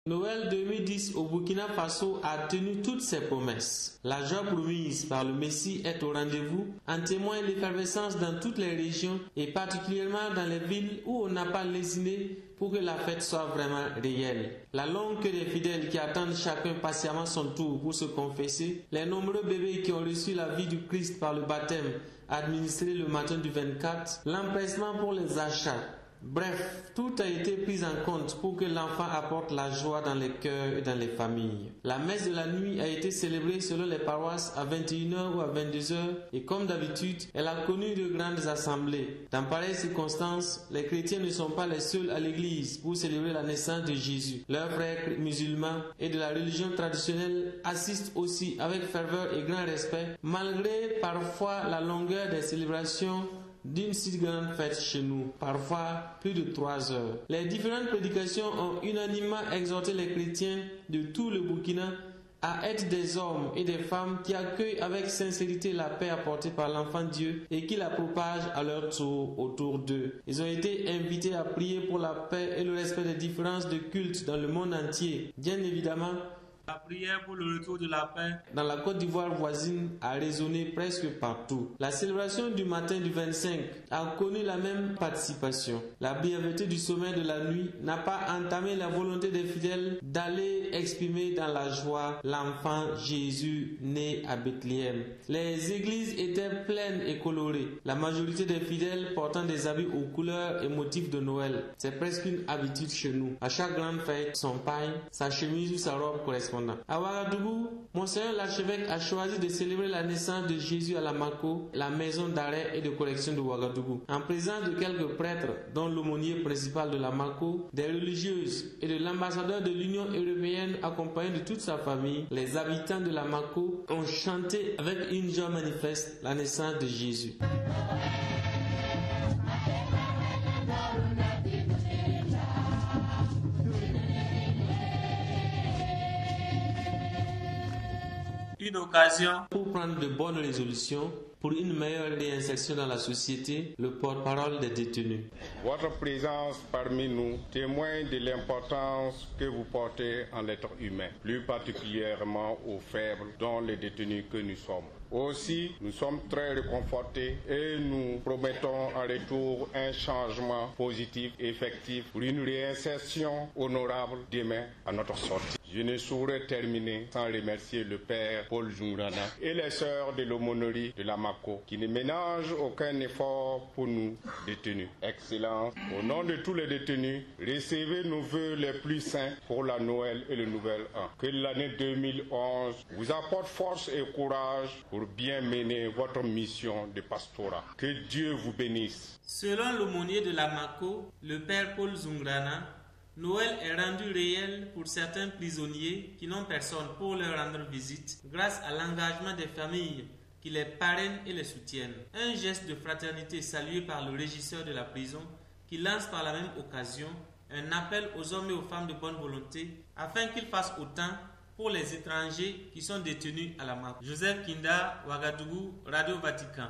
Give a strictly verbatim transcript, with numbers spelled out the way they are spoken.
Noël deux mille dix au Burkina Faso a tenu toutes ses promesses. La joie promise par le Messie est au rendez-vous, en témoigne l'effervescence dans toutes les régions et particulièrement dans les villes où on n'a pas lésiné pour que la fête soit vraiment réelle. La longue queue des fidèles qui attendent chacun patiemment son tour pour se confesser, les nombreux bébés qui ont reçu la vie du Christ par le baptême administré le matin du vingt-quatre, l'empressement pour les achats. Bref, tout a été pris en compte pour que l'enfant apporte la joie dans les cœurs et dans les familles. La messe de la nuit a été célébrée selon les paroisses à vingt et une heures ou à vingt-deux heures et comme d'habitude, elle a connu de grandes assemblées. Dans pareilles circonstances, les chrétiens ne sont pas les seuls à l'église pour célébrer la naissance de Jésus. Leurs frères musulmans et de la religion traditionnelle assistent aussi avec ferveur et grand respect, malgré parfois la longueur des célébrations d'une si grande fête chez nous, parfois plus de trois heures. Les différentes prédications ont unanimement exhorté les chrétiens de tout le Burkina à être des hommes et des femmes qui accueillent avec sincérité la paix apportée par l'enfant Dieu et qui la propagent à leur tour autour d'eux. Ils ont été invités à prier pour la paix et le respect des différences de culte dans le monde entier. Bien évidemment, la prière pour le retour de la paix dans la Côte d'Ivoire voisine a résonné presque partout. La célébration du matin du vingt-cinq a connu la même participation. La bienvenue du sommet de la nuit n'a pas entamé la volonté des fidèles d'aller exprimer dans la joie l'enfant Jésus né à Bethléem. Les églises étaient pleines et colorées. La majorité des fidèles portant des habits aux couleurs et motifs de Noël. C'est presque une habitude chez nous. À chaque grande fête, son paille, sa chemise ou sa robe correspond. À Ouagadougou, Monseigneur l'archevêque a choisi de célébrer la naissance de Jésus à la Mako, la maison d'arrêt et de correction de Ouagadougou. En présence de quelques prêtres, dont l'aumônier principal de la Mako, des religieuses et de l'ambassadeur de l'Union européenne accompagné de toute sa famille, les habitants de la Mako ont chanté avec une joie manifeste la naissance de Jésus. Une occasion pour prendre de bonnes résolutions pour une meilleure réinsertion dans la société, le porte-parole des détenus. Votre présence parmi nous témoigne de l'importance que vous portez en l'être humain, plus particulièrement aux faibles, dont les détenus que nous sommes. Aussi, nous sommes très réconfortés et nous promettons en retour un changement positif et effectif pour une réinsertion honorable demain à notre sortie. Je ne saurais terminer sans remercier le Père Paul Zungrana et les sœurs de l'aumônerie de la Mako qui ne ménagent aucun effort pour nous détenus. Excellence, au nom de tous les détenus, recevez nos vœux les plus saints pour la Noël et le Nouvel An. Que l'année deux mille onze vous apporte force et courage pour bien mener votre mission de pastorat. Que Dieu vous bénisse. Selon l'aumônier de la Mako, le Père Paul Zungrana, Noël est rendu réel pour certains prisonniers qui n'ont personne pour leur rendre visite grâce à l'engagement des familles qui les parrainent et les soutiennent. Un geste de fraternité salué par le régisseur de la prison qui lance par la même occasion un appel aux hommes et aux femmes de bonne volonté afin qu'ils fassent autant pour les étrangers qui sont détenus à la Mako. Joseph Kinda, Ouagadougou, Radio Vatican.